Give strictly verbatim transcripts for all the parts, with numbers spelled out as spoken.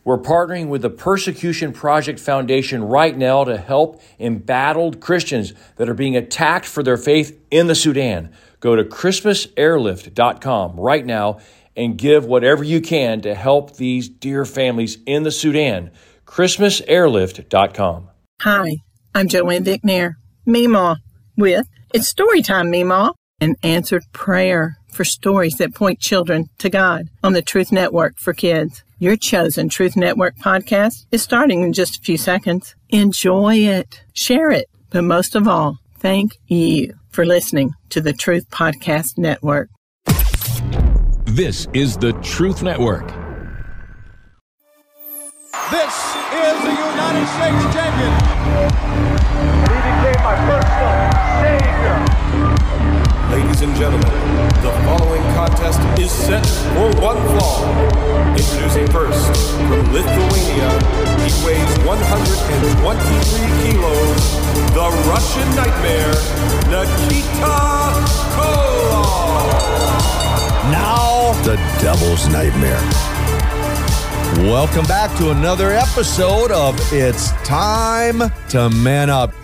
We're partnering with the Persecution Project Foundation right now to help embattled Christians that are being attacked for their faith in the Sudan. Go to Christmas Airlift dot com right now and give whatever you can to help these dear families in the Sudan. Christmas Airlift dot com. Hi, I'm Joanne Vicknair, Meemaw, with It's Storytime, Meemaw, an answered prayer for stories that point children to God on the Truth Network for Kids. Your chosen Truth Network podcast is starting in just a few seconds. Enjoy it, share it, but most of all, thank you for listening to the Truth Podcast Network. This is the Truth Network. This is the United States champion. He became my personal savior. Ladies and gentlemen, the following contest is set for one fall. Introducing first, from Lithuania, he weighs one hundred twenty-three kilos, the Russian Nightmare, Nikita Koloff. Now, the Devil's Nightmare. Welcome back to another episode of It's Time to Man Up.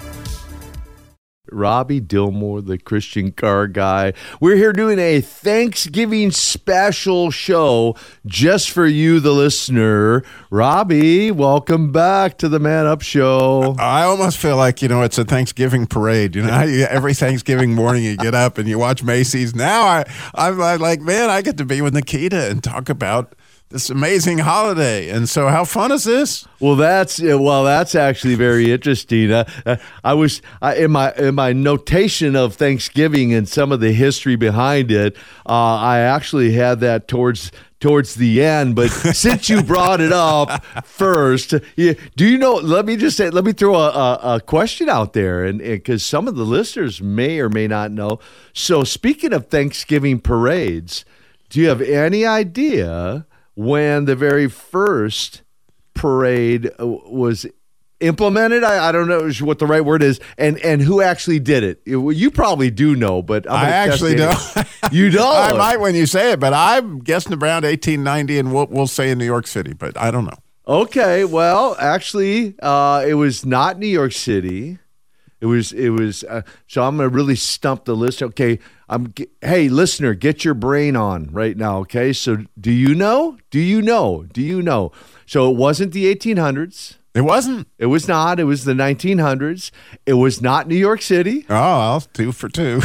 Robbie Dillmore, the Christian car guy. We're here doing a Thanksgiving special show just for you, the listener. Robbie, welcome back to the Man Up Show. I almost feel like, you know, it's a Thanksgiving parade. You know, every Thanksgiving morning you get up and you watch Macy's. Now I, I'm like, man, I get to be with Nikita and talk about this amazing holiday. And so how fun is this? Well, that's well, that's actually very interesting. Uh, I was uh, in my in my notation of Thanksgiving and some of the history behind it. Uh, I actually had that towards towards the end, but since you brought it up first, you, do you know? Let me just say, let me throw a, a, a question out there, and because some of the listeners may or may not know. So, speaking of Thanksgiving parades, do you have any idea when the very first parade was implemented? I, I don't know what the right word is, and and who actually did it. You probably do know, but I'm I actually don't. You don't? I might when you say it, but I'm guessing around eighteen ninety, and we'll, we'll say in New York City, but I don't know. Okay, well, actually, uh, it was not New York City. It was, it was, uh, so I'm going to really stump the listener. Okay, I'm, hey, listener, get your brain on right now, okay? So do you know? Do you know? Do you know? So it wasn't the eighteen hundreds. It wasn't? It was not. It was the nineteen hundreds. It was not New York City. Oh, well, two for two.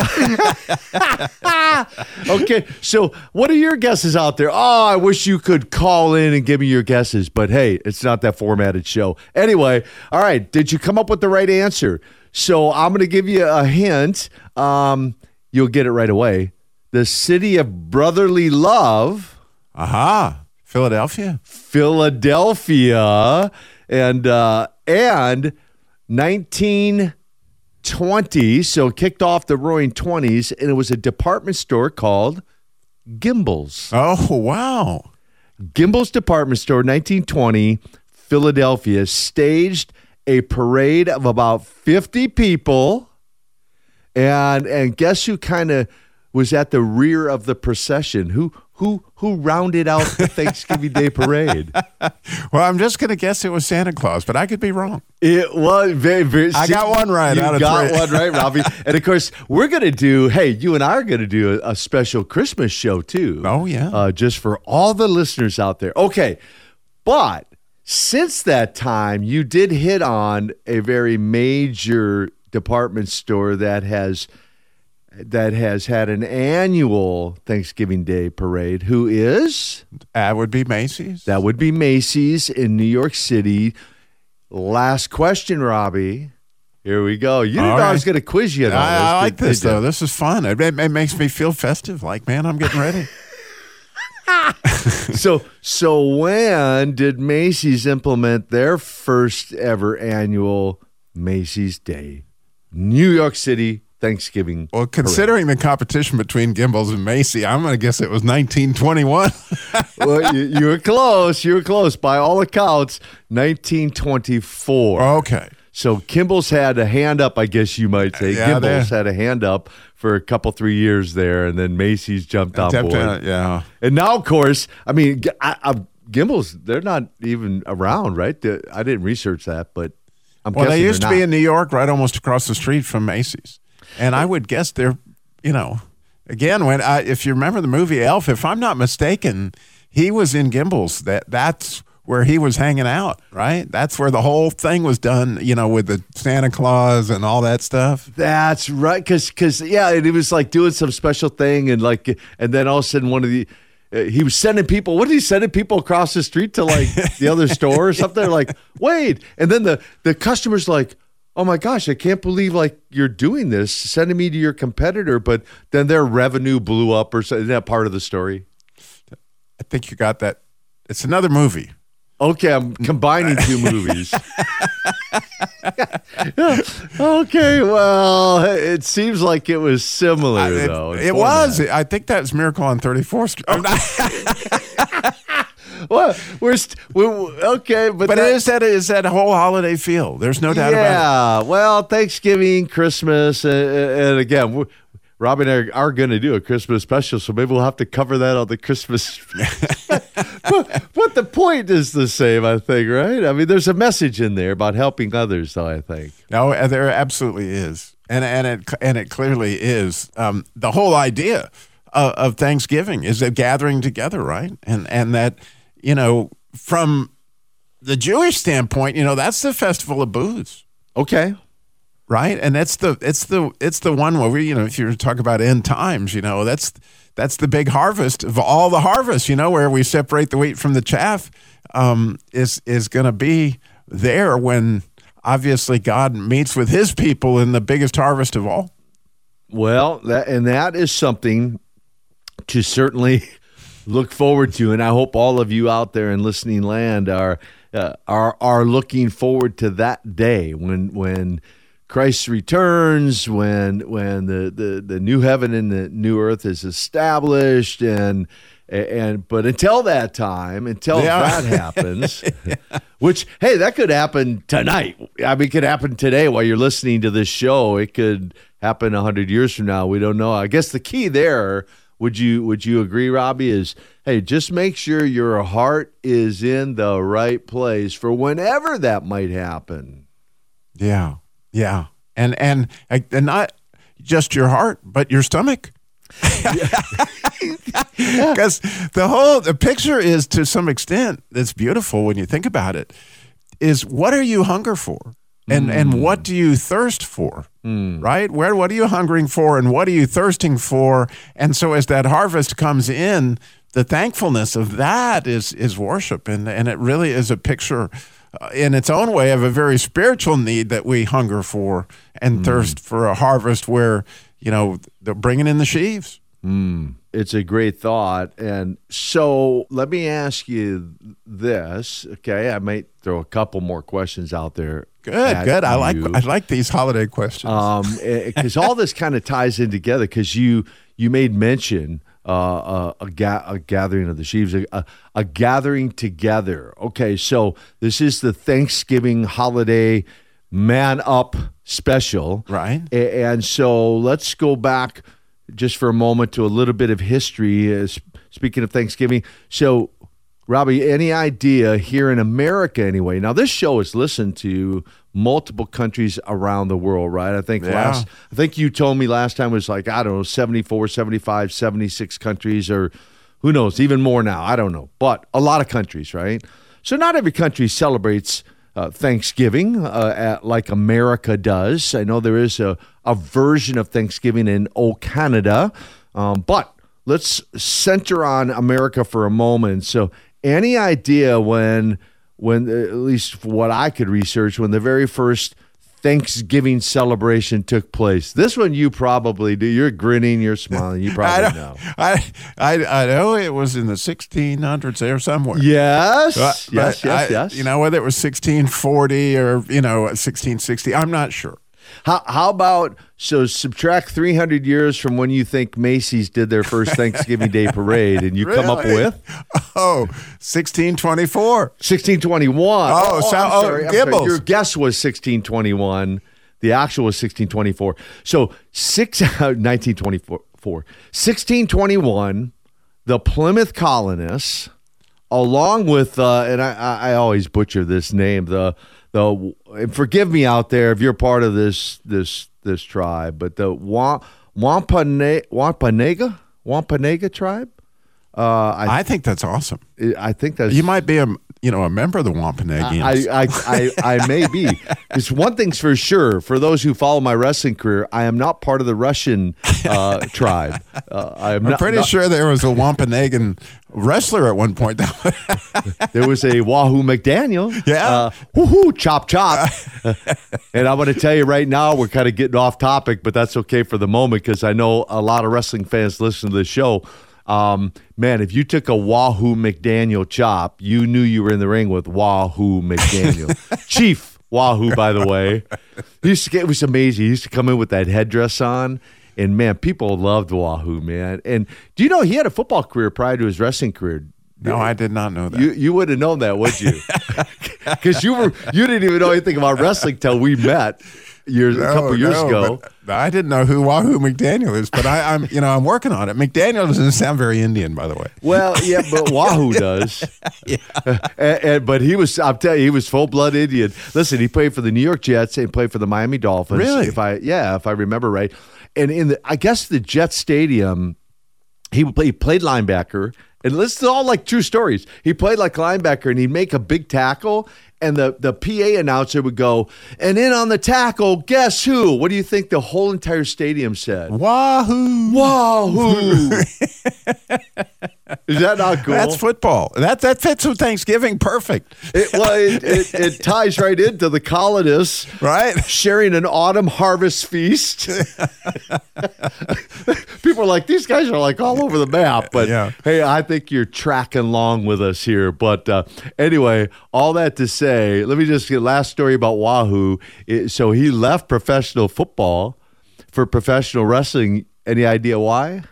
Okay, so what are your guesses out there? Oh, I wish you could call in and give me your guesses, but hey, it's not that formatted show. Anyway, all right, did you come up with the right answer? So I'm going to give you a hint. Um, you'll get it right away. The city of brotherly love. Aha, Philadelphia. Philadelphia. And uh, and nineteen twenty, so kicked off the roaring twenties, and it was a department store called Gimbel's. Oh, wow. Gimbel's Department Store, nineteen twenty, Philadelphia, staged a parade of about fifty people, and and guess who kind of was at the rear of the procession? Who who who rounded out the Thanksgiving Day parade? Well, I'm just going to guess it was Santa Claus, but I could be wrong. It was very, very. I got one right. You out of got three. one right, Robbie. And of course, we're going to do. Hey, you and I are going to do a, a special Christmas show too. Oh yeah, uh, just for all the listeners out there. Okay, but since that time, you did hit on a very major department store that has. that has had an annual Thanksgiving Day parade. Who is? That would be Macy's. That would be Macy's in New York City. Last question, Robbie. Here we go. You didn't All know right. I was going to quiz you. On I, this, I like did, this, did you? though. This is fun. It, it, it makes me feel festive. Like, man, I'm getting ready. so, so when did Macy's implement their first ever annual Macy's Day? New York City Thanksgiving. Well, considering parade. The competition between Gimbel's and Macy, I'm going to guess it was nineteen twenty-one. Well, you, you were close. You were close. By all accounts, nineteen twenty-four. Okay. So Gimbel's had a hand up, I guess you might say. Yeah, Gimbel's had a hand up for a couple, three years there, and then Macy's jumped on board. Out, yeah. And now, of course, I mean, I, I, Gimbels, they're not even around, right? The- I didn't research that, but I'm Well, guessing they used to they're be not. in New York, right almost across the street from Macy's. And I would guess they're, you know, again, when I, if you remember the movie Elf, if I'm not mistaken, he was in Gimbels. That that's where he was hanging out, right? That's where the whole thing was done, you know, with the Santa Claus and all that stuff. That's right, because because yeah, and he was like doing some special thing, and like, and then all of a sudden, one of the uh, he was sending people. What did he sending people across the street to like the other store or something? Like, wait, and then the the customer's like, oh my gosh, I can't believe like you're doing this, sending me to your competitor, but then their revenue blew up or something. Is that part of the story? I think you got that. It's another movie. Okay, I'm combining two movies. Okay, well, it seems like it was similar, I- it though. in it format. was. I think that was Miracle on thirty-fourth Street. Well, we're, st- we okay, but, But that, it is that is that whole holiday feel. There's no doubt about it. yeah. Well, Thanksgiving, Christmas, uh, and again, we Robbie and I are going to do a Christmas special, so maybe we'll have to cover that on the Christmas. but, but the point is the same, I think, right? I mean, there's a message in there about helping others, though. I think. No, uh, there absolutely is, and and it and it clearly is. Um, the whole idea of, of Thanksgiving is a gathering together, right? And and that, you know, from the Jewish standpoint, you know, that's the festival of booths, Okay. right? And that's the it's the it's the one where we, you know, if you talk about end times, you know, that's that's the big harvest of all the harvests, you know, where we separate the wheat from the chaff, um, is is going to be there when obviously God meets with His people in the biggest harvest of all. Well, that and that is something to certainly look forward to, and I hope all of you out there in listening land are uh, are are looking forward to that day when when Christ returns, when when the, the, the new heaven and the new earth is established, and and but until that time, until Yeah. that happens, which hey, that could happen tonight. I mean, it could happen today while you're listening to this show. It could happen a hundred years from now. We don't know. I guess the key there, would you would you agree, Robbie, is hey, just make sure your heart is in the right place for whenever that might happen. Yeah, yeah, and and and not just your heart, but your stomach. Because the whole the picture is, to some extent, that's beautiful when you think about it, is what are you hunger for, and mm. and what do you thirst for, mm. right? Where what are you hungering for, and what are you thirsting for? And so as that harvest comes in, the thankfulness of that is is worship, and and it really is a picture, uh, in its own way, of a very spiritual need that we hunger for and mm. thirst for a harvest where, you know, they're bringing in the sheaves. Mm. It's a great thought. And so let me ask you this, okay? I might throw a couple more questions out there. Good, good. I like I like these holiday questions. Um, because all this kind of ties in together. Because you you made mention uh, a, a, ga- a gathering of the sheaves, a, a, a gathering together. Okay, so this is the Thanksgiving holiday Man Up special, right? A- and so let's go back just for a moment to a little bit of history. Uh, speaking of Thanksgiving, so Robbie, any idea here in America anyway? Now, this show is listened to multiple countries around the world, right? I think yeah. last, I think you told me last time it was like, I don't know, seventy-four, seventy-five, seventy-six countries, or who knows, even more now. I don't know, but a lot of countries, right? So not every country celebrates Uh, Thanksgiving uh, at, like America does. I know there is a, a version of Thanksgiving in O Canada, um, but let's center on America for a moment. So any idea when, when at least what I could research, when the very first Thanksgiving celebration took place? This one you probably do. You're grinning, you're smiling. You probably I know. I, I I know it was in the sixteen hundreds there somewhere. Yes, But- yes, but yes, I- yes. You know, whether it was sixteen forty or, you know, sixteen sixty, I'm not sure. How, how about, so subtract three hundred years from when you think Macy's did their first Thanksgiving Day parade, and you come up Really? with Oh, sixteen twenty-four. sixteen twenty-one. Oh, so- I'm oh, sorry, I'm sorry. Gimbels. Your guess was sixteen twenty-one. The actual was sixteen twenty-four. So six, nineteen twenty-four. sixteen twenty-one, the Plymouth colonists along with, uh, and I, I always butcher this name, the the and forgive me out there if you're part of this this this tribe, but the Wa- Wampane- Wampanoag Wampanoag tribe. Uh, I, I think that's awesome. I think that's You might be a you know a member of the Wampanoagians. I, I, I, I may be. Because one thing's for sure, for those who follow my wrestling career, I am not part of the Russian uh, tribe. Uh, I am I'm not, pretty not- sure there was a Wampanoagan wrestler at one point. There was a Wahoo McDaniel. Yeah. Uh, woohoo, chop, chop. And I'm going to tell you right now, we're kind of getting off topic, but that's okay for the moment because I know a lot of wrestling fans listen to this show. Um, man, if you took a Wahoo McDaniel chop, you knew you were in the ring with Wahoo McDaniel. Chief Wahoo, by the way. He used to get, it was amazing. He used to come in with that headdress on. And, man, people loved Wahoo, man. And do you know he had a football career prior to his wrestling career? No, I did not know that. You you would have known that, would you? Because you were you didn't even know anything about wrestling till we met years No, a couple years no, ago. but I didn't know who Wahoo McDaniel is, but I, I'm you know I'm working on it. McDaniel doesn't sound very Indian, by the way. Well, yeah, but Wahoo does. Yeah. and, and, but he was, I'm telling you, he was full blood Indian. Listen, he played for the New York Jets and played for the Miami Dolphins. Really? If I yeah, if I remember right. And in the I guess the Jets Stadium, he would play, he played linebacker. And this is all like true stories. He played like linebacker and he'd make a big tackle and the, the P A announcer would go, and in on the tackle, guess who? What do you think the whole entire stadium said? Wahoo! Wahoo! Is that not cool? That's football. That that fits with Thanksgiving perfect. It, well, it, it, it ties right into the colonists, Right? sharing an autumn harvest feast. People are like, these guys are like all over the map. But Yeah. hey, I think you're tracking along with us here. But uh, anyway, all that to say, let me just get last story about Wahoo. It, so he left professional football for professional wrestling. Any idea why?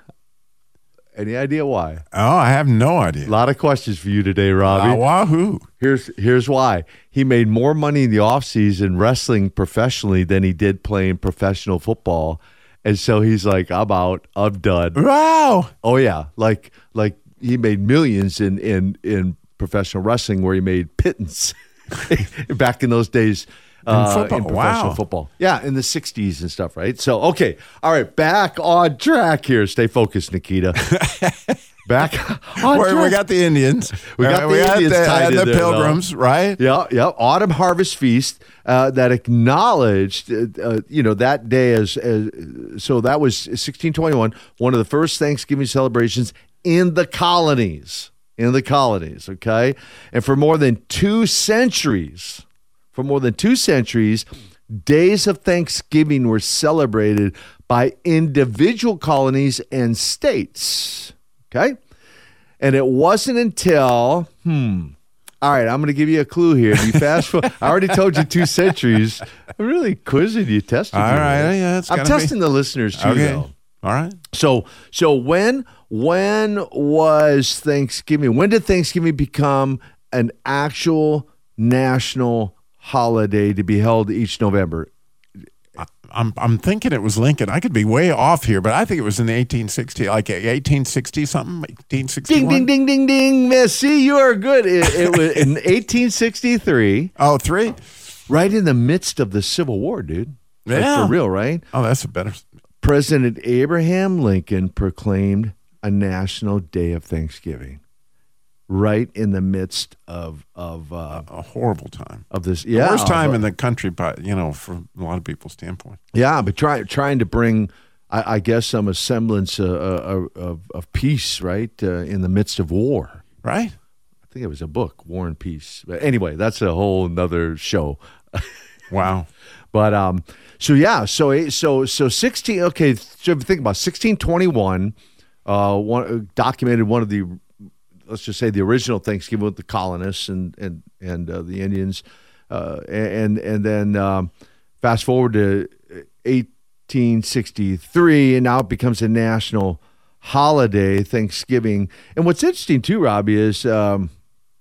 Any idea why? Oh, I have no idea. A lot of questions for you today, Robbie. Uh, Wahoo! Here's here's why. He made more money in the offseason wrestling professionally than he did playing professional football. And so he's like, I'm out. I'm done. Wow! Oh yeah. Like like he made millions in in, in professional wrestling where he made pittance back in those days. Uh, football. in professional Wow. football. Yeah, in the sixties and stuff, right? So, okay. All right, back on track here. Stay focused, Nikita. Back on Where track. we got the Indians. We got Uh, the Indians the, tied and in the there, though. Pilgrims, right? Yeah, yeah. Autumn Harvest Feast uh, that acknowledged, uh, uh, you know, that day as, as so that was sixteen twenty-one, one of the first Thanksgiving celebrations in the colonies. In the colonies, okay? And for more than two centuries, for more than two centuries, days of Thanksgiving were celebrated by individual colonies and states, okay? And it wasn't until, hmm, all right, I'm going to give you a clue here. You fast forward. I already told you two centuries. I'm really quizzing you, testing All you. right, man. yeah, it's I'm gotta testing be. the listeners too, Okay. though. All right. So, so when when was Thanksgiving? When did Thanksgiving become an actual national holiday to be held each November? I'm I'm thinking it was Lincoln. I could be way off here, but I think it was in the eighteen sixty, like eighteen sixty something, eighteen sixty-one. Ding, ding, ding, ding, ding. See, you are good. It, it was in eighteen sixty-three, Oh, three? right in the midst of the Civil War, dude. Like, Yeah. for real, right? Oh, that's a better. President Abraham Lincoln proclaimed a national day of Thanksgiving, right in the midst of of uh, A horrible time. of this. Yeah, Worst time of, in the country, but you know, from a lot of people's standpoint. Yeah, but try, trying to bring, I, I guess, some semblance uh, uh, of, of peace, right, uh, in the midst of war. Right? I think it was a book, War and Peace. But anyway, that's a whole nother show. Wow. But um, so yeah, so so so sixteen. Okay, so if you think about sixteen twenty-one, uh, one documented one of the, let's just say the original Thanksgiving with the colonists and and and uh, the Indians, uh, and and then um, fast forward to eighteen sixty-three, and now it becomes a national holiday, Thanksgiving. And what's interesting too, Robbie, is um,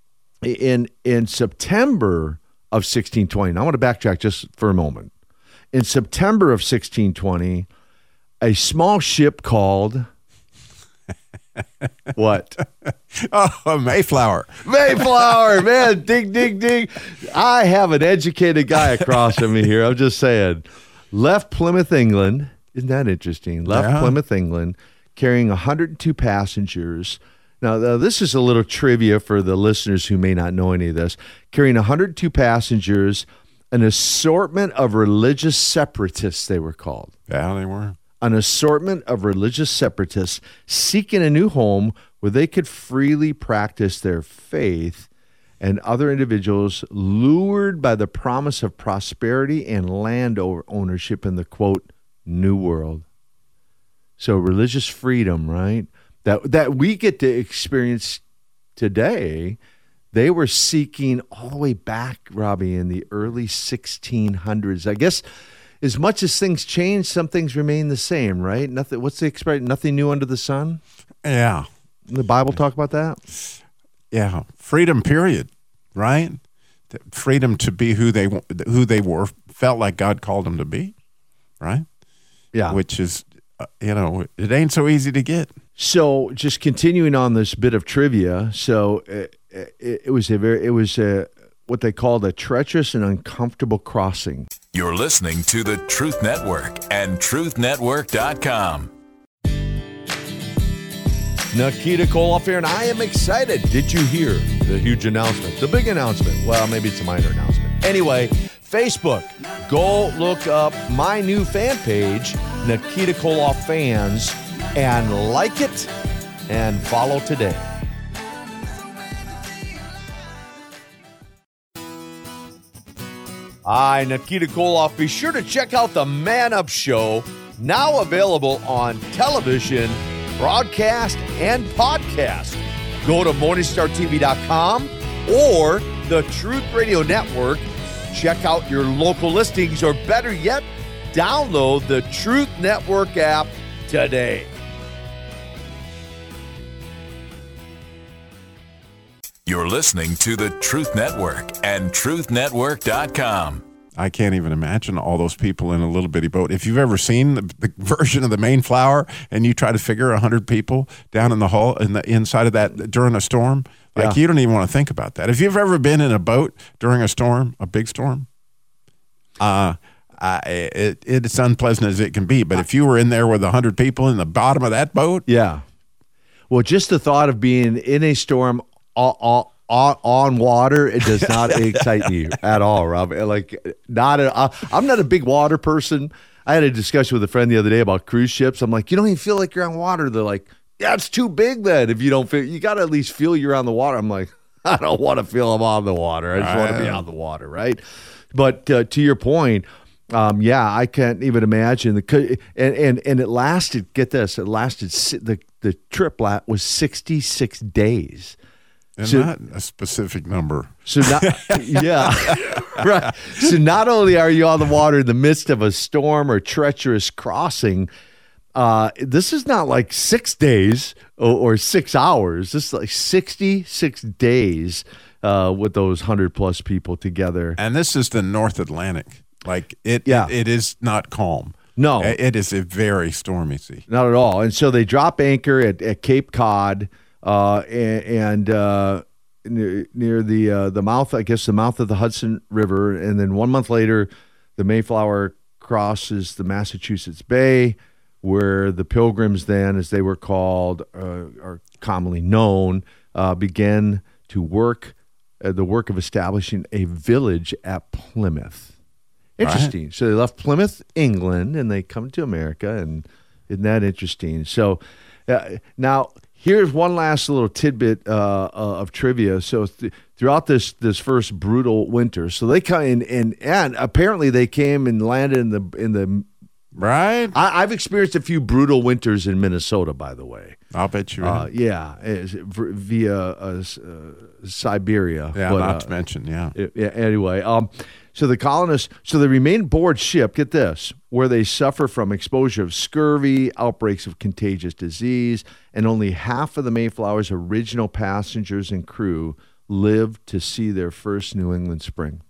in in September of sixteen twenty. Now I want to backtrack just for a moment. In September of sixteen twenty, a small ship called What? Oh, Mayflower. Mayflower, man. Ding, ding, ding. I have an educated guy across from me here. I'm just saying. Left Plymouth, England. Isn't that interesting? Left Yeah. Plymouth, England, carrying one hundred two passengers. Now, uh, this is a little trivia for the listeners who may not know any of this. Carrying one hundred two passengers, an assortment of religious separatists, they were called. Yeah, they were. An assortment of religious separatists seeking a new home where they could freely practice their faith, and other individuals lured by the promise of prosperity and land ownership in the, quote, New World. So religious freedom, right? That that we get to experience today, they were seeking all the way back, Robbie, in the early sixteen hundreds. I guess as much as things change, some things remain the same, right? Nothing. What's the expression? Nothing new under the sun? Yeah. The Bible talk about that? Yeah. Freedom, period. Right? The freedom to be who they who they were, felt like God called them to be. Right? Yeah. Which is, uh, you know, it ain't so easy to get. So, just continuing on this bit of trivia, so it, it, it was a very, it was a, what they called a treacherous and uncomfortable crossing. You're listening to the Truth Network and truth network dot com. Nikita Koloff here, and I am excited. Did you hear the huge announcement? The big announcement? Well, maybe it's a minor announcement. Anyway, Facebook, go look up my new fan page, Nikita Koloff Fans, and like it and follow today. Hi, Nikita Koloff. Be sure to check out the Man Up Show, now available on television, broadcast, and podcast. Go to morning star t v dot com or the Truth Radio Network. Check out your local listings, or better yet, download the Truth Network app today. You're listening to the Truth Network and truth network dot com. I can't even imagine all those people in a little bitty boat. If you've ever seen the, the version of the Mayflower and you try to figure one hundred people down in the hull, in the inside of that during a storm, like Yeah. you don't even want to think about that. If you've ever been in a boat during a storm, a big storm, uh, I, it, it's unpleasant as it can be. But if you were in there with one hundred people in the bottom of that boat, Yeah. Well, just the thought of being in a storm on, on, on water, it does not excite me at all, Rob. Like, not a, uh, I'm not a big water person. I had a discussion with a friend the other day about cruise ships. I'm like, you don't even feel like you're on water. They're like, yeah, it's too big then. If you don't feel, you got to at least feel you're on the water. I'm like, I don't want to feel I'm on the water. I just want to be on the water, right? But uh, to your point, um, yeah, I can't even imagine the and and and it lasted. Get this, it lasted. The the trip la- was sixty-six days. and So- not a specific number. So not, yeah, right. So not only are you on the water in the midst of a storm or treacherous crossing, uh, this is not like six days or, or six hours. This is like sixty-six days uh, with those hundred plus people together. And this is the North Atlantic. Like it, Yeah. it, it is not calm. No. It is a very stormy sea. Not at all. And so they drop anchor at, at Cape Cod uh, and, and uh, near, near the uh, the mouth, I guess, the mouth of the Hudson River. And then one month later, the Mayflower crosses the Massachusetts Bay, where the Pilgrims then, as they were called, uh, are commonly known, uh, began to work, uh, the work of establishing a village at Plymouth. Interesting. Right. So they left Plymouth, England, and they come to America, and isn't that interesting? So uh, now here's one last little tidbit uh, uh, of trivia. So th- throughout this this first brutal winter, so they come in, and and apparently they came and landed in the in the right. I, I've experienced a few brutal winters in Minnesota, by the way. I'll bet you. Uh, yeah, it's via uh, uh, Siberia. Yeah, but, not uh, to mention. Yeah. it- yeah. Anyway, um. So the colonists, so they remain aboard ship, get this, where they suffer from exposure of scurvy, outbreaks of contagious disease, and only half of the Mayflower's original passengers and crew lived to see their first New England spring.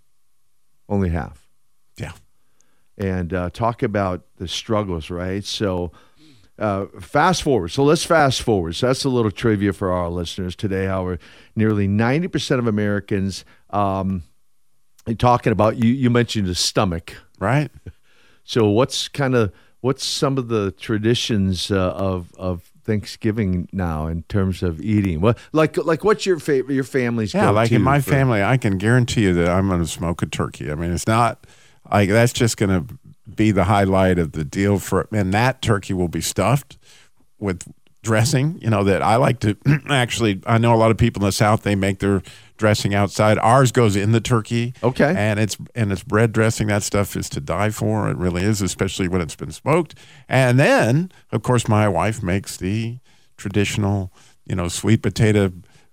Only half. Yeah. And uh, talk about the struggles, right? So uh, fast forward. So let's fast forward. So that's a little trivia for our listeners today. How we're nearly ninety percent of Americans um, talking about, you, you mentioned the stomach. Right. So what's kind of, what's some of the traditions uh, of, of Thanksgiving now in terms of eating? What like like what's your favorite? Your family's yeah, like in my for, family, I can guarantee you that I'm going to smoke a turkey. I mean, it's not like that's just going to be the highlight of the deal for. And that turkey will be stuffed with dressing. You know that I like to actually. I know a lot of people in the South, they make their dressing outside. Ours goes in the turkey. Okay, and it's and it's bread dressing. That stuff is to die for. It really is, especially when it's been smoked. And then, of course, my wife makes the traditional, you know, sweet potato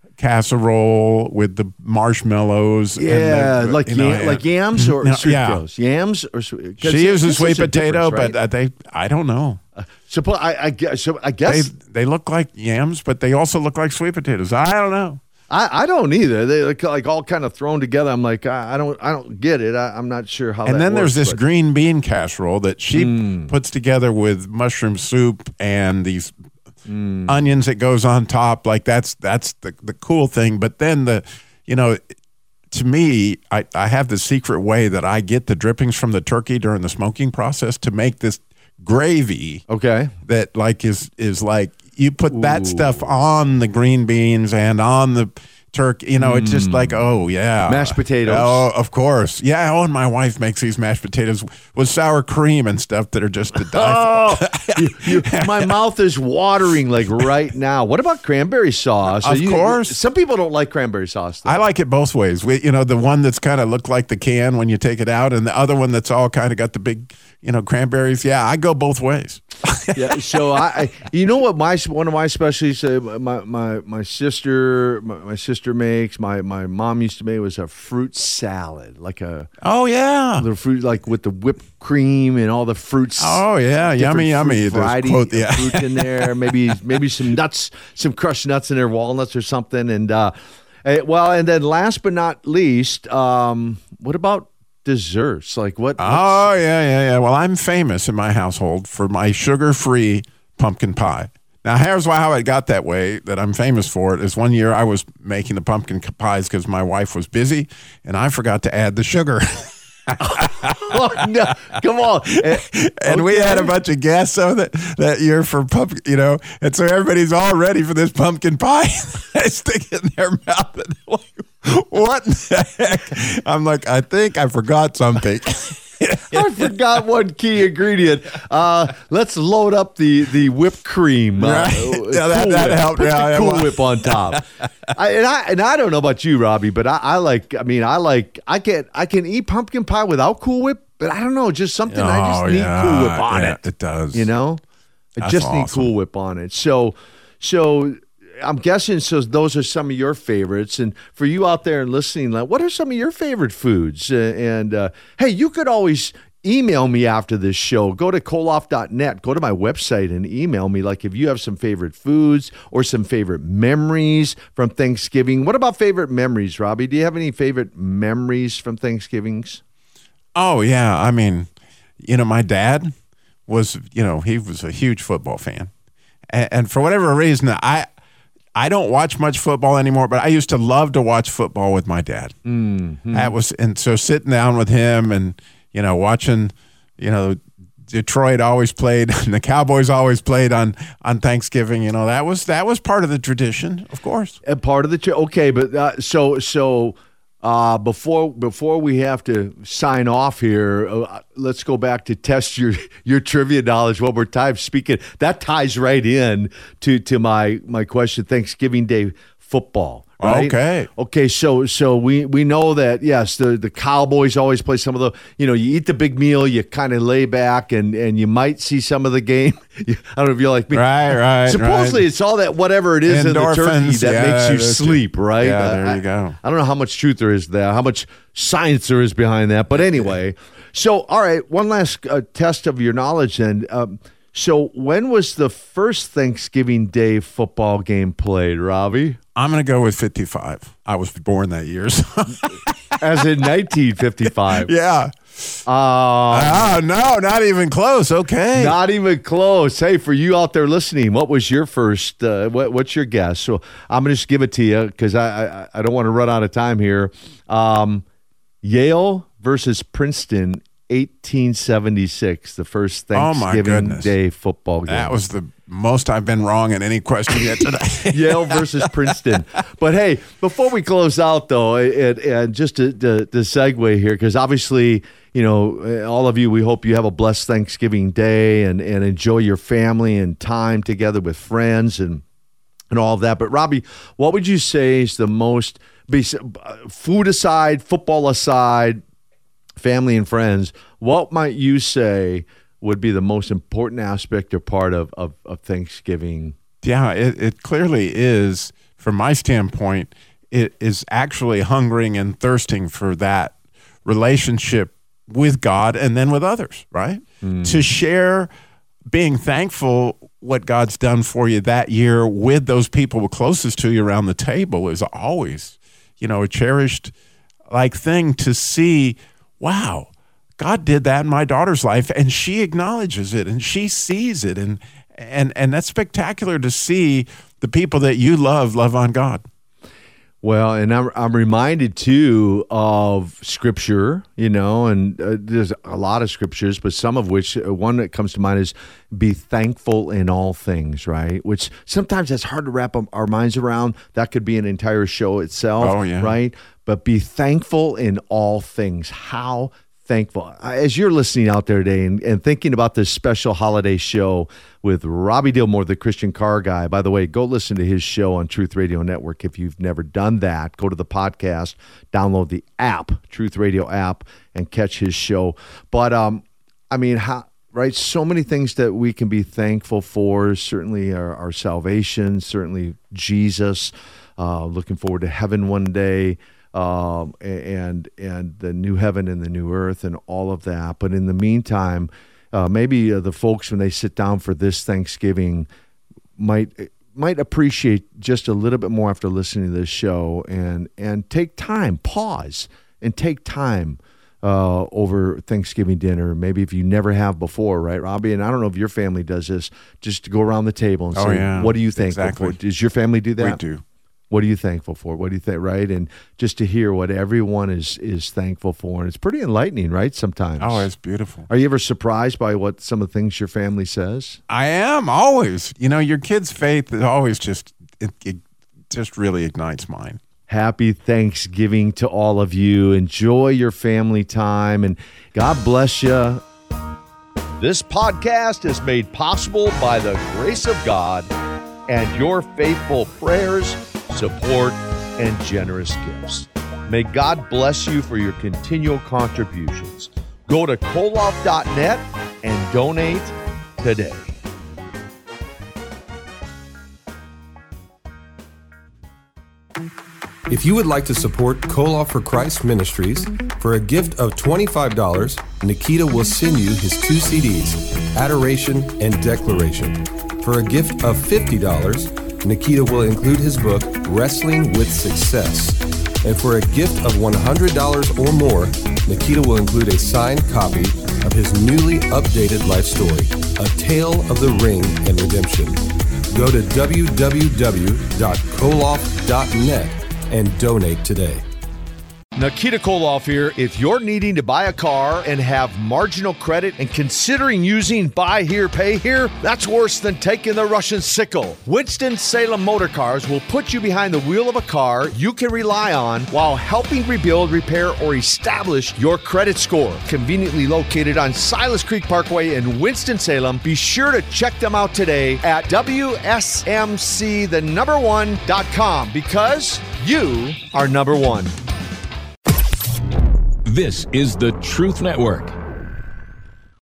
casserole with the marshmallows. Yeah, and the, like you know, yam, like yams or no, sweet yeah. potatoes. Yams or sweet. She uses sweet a potato, difference, but right? they I don't know. So I, I guess. So I They guess they look like yams, but they also look like sweet potatoes. I don't know. I, I don't either. They look like all kind of thrown together. I'm like, I, I don't I don't get it. I, I'm not sure how. And that then there's works, this but- green bean casserole that she Mm. puts together with mushroom soup and these Mm. onions that goes on top. Like that's that's the the cool thing. But then the, you know, to me, I, I have the secret way that I get the drippings from the turkey during the smoking process to make this gravy. Okay. That like is is like you put that Ooh. stuff on the green beans and on the turkey. You know, it's just like, oh yeah, Mashed potatoes. Oh, of course, yeah. Oh, and my wife makes these mashed potatoes with sour cream and stuff that are just to die for. Oh, you, you, my mouth is watering like right now. What about cranberry sauce? Of You- course. Some people don't like cranberry sauce, though. I like it both ways. We, you know, the one that's kind of look like the can when you take it out, and the other one that's all kind of got the big, you know, cranberries. Yeah, I go both ways. Yeah, so I, I, you know what my one of my specialties, uh, my my my sister, my, my sister makes. My my mom used to make was a fruit salad, like a Oh yeah. little fruit, like with the whipped cream and all the fruits. Oh yeah, different yummy, fruit yummy. There's Variety quote- of yeah. fruit in there. Maybe maybe some nuts, some crushed nuts in there, walnuts or something. And uh, eh, well, and then last but not least, um, what about desserts? Like what? Oh yeah, yeah, yeah. Well, I'm famous in my household for my sugar-free pumpkin pie. Now, here's why how it got that way. That I'm famous for it is one year I was making the pumpkin pies because my wife was busy, and I forgot to add the sugar. Oh, no, come on. Eh, And we had a okay. bunch of guests so that, that year for pumpkin, you know, and so everybody's all ready for this pumpkin pie. They stick it in their mouth and they're like, what in the heck? I'm like, I think I forgot something. I forgot one key ingredient. Uh, let's load up the, the whipped cream. Uh, Right. uh, Yeah, that- Cool that Whip. helped. Put Yeah, the yeah, Cool well- Whip on top. I, and I and I don't know about you, Robbie, but I, I like. I mean, I like. I get. I can eat pumpkin pie without Cool Whip, but I don't know. Just something. I just Oh, need yeah, Cool Whip on yeah, it. it does. You know, I That's just need awesome. Cool Whip on it. So, so. I'm guessing so those are some of your favorites. And for you out there and listening, like, what are some of your favorite foods? Uh, and uh, hey, you could always email me after this show. Go to koloff dot net. Go to my website and email me. Like if you have some favorite foods or some favorite memories from Thanksgiving. What about favorite memories, Robbie? Do you have any favorite memories from Thanksgivings? Oh, yeah. I mean, you know, my dad was, you know, he was a huge football fan. And, and for whatever reason, I I don't watch much football anymore, but I used to love to watch football with my dad. Mm-hmm. That was, and so sitting down with him and, you know, watching, you know, Detroit always played and the Cowboys always played on, on Thanksgiving. You know, that was, that was part of the tradition, of course. A part of the tri- okay, but uh, so so uh, before before we have to sign off here, uh, let's go back to test your your trivia knowledge one more time. Speaking that ties right in to to my my question. Thanksgiving Day football. Right? Okay. Okay. So, so we, we know that yes, the, the Cowboys always play some of the. You know, you eat the big meal, you kind of lay back, and, and you might see some of the game. I don't know if you're like me. Right, right. Supposedly, right. it's all that whatever it is in the turkey Endorphins, that yeah, makes you that's it. sleep. Right. Yeah, Uh, there I- you go. I don't know how much truth there is there, how much science there is behind that. But anyway, so all right, one last uh, test of your knowledge then. Um, so when was the first Thanksgiving Day football game played, Robbie? I'm going to go with fifty-five. I was born that year. So. As in nineteen fifty-five. Yeah. Um, oh, no, not even close. Okay. Not even close. Hey, for you out there listening, what was your first, uh, what, what's your guess? So I'm going to just give it to you because I, I, I don't want to run out of time here. Um, Yale versus Princeton, eighteen seventy-six, the first Thanksgiving oh Day football game. That was the most I've been wrong in any question yet today. Yale versus Princeton. But hey, before we close out, though, and, and just to, to, to segue here, because obviously, you know, all of you, we hope you have a blessed Thanksgiving Day and, and enjoy your family and time together with friends and and all of that. But Robbie, what would you say is the most, food aside, football aside, family and friends, what might you say would be the most important aspect or part of, of, of Thanksgiving? Yeah, it, it clearly is, from my standpoint, it is actually hungering and thirsting for that relationship with God and then with others, right? Mm. To share being thankful what God's done for you that year with those people closest to you around the table is always, you know, a cherished like thing to see. Wow, God did that in my daughter's life, and she acknowledges it, and she sees it, and and and that's spectacular to see the people that you love love on God. Well, and I'm I'm reminded too of Scripture, you know, and uh, there's a lot of scriptures, but some of which uh, one that comes to mind is "Be thankful in all things," right? Which sometimes that's hard to wrap our minds around. That could be an entire show itself, oh, yeah. right? But be thankful in all things. How thankful. As you're listening out there today and, and thinking about this special holiday show with Robbie Dilmore, the Christian car guy. By the way, go listen to his show on Truth Radio Network. If you've never done that, go to the podcast, download the app, Truth Radio app, and catch his show. But, um, I mean, how, right, so many things that we can be thankful for, certainly our, our salvation, certainly Jesus, uh, looking forward to heaven one day. Um, and and the new heaven and the new earth and all of that. But in the meantime, uh, maybe uh, the folks, when they sit down for this Thanksgiving, might might appreciate just a little bit more after listening to this show and and take time, pause, and take time uh, over Thanksgiving dinner. Maybe if you never have before, right, Robbie? And I don't know if your family does this, just to go around the table and oh, say, yeah. what do you thankful exactly. for? Does your family do that? We do. What are you thankful for? What do you think, right? And just to hear what everyone is is thankful for. And it's pretty enlightening, right, sometimes. Oh, it's beautiful. Are you ever surprised by what some of the things your family says? I am, always. You know, your kids' faith is always just, it, it just really ignites mine. Happy Thanksgiving to all of you. Enjoy your family time, and God bless you. This podcast is made possible by the grace of God and your faithful prayers, support, and generous gifts. May God bless you for your continual contributions. Go to koloff dot net and donate today. If you would like to support Koloff for Christ Ministries, for a gift of twenty-five dollars, Nikita will send you his two C Ds, Adoration and Declaration. For a gift of fifty dollars, Nikita will include his book, Wrestling with Success. And for a gift of one hundred dollars or more, Nikita will include a signed copy of his newly updated life story, A Tale of the Ring and Redemption. Go to w w w dot koloff dot net and donate today. Nikita Koloff here. If you're needing to buy a car and have marginal credit and considering using buy here, pay here, that's worse than taking the Russian sickle. Winston-Salem Motor Cars will put you behind the wheel of a car you can rely on while helping rebuild, repair, or establish your credit score. Conveniently located on Silas Creek Parkway in Winston-Salem, be sure to check them out today at W S M C the number one dot com because you are number one. This is the Truth Network.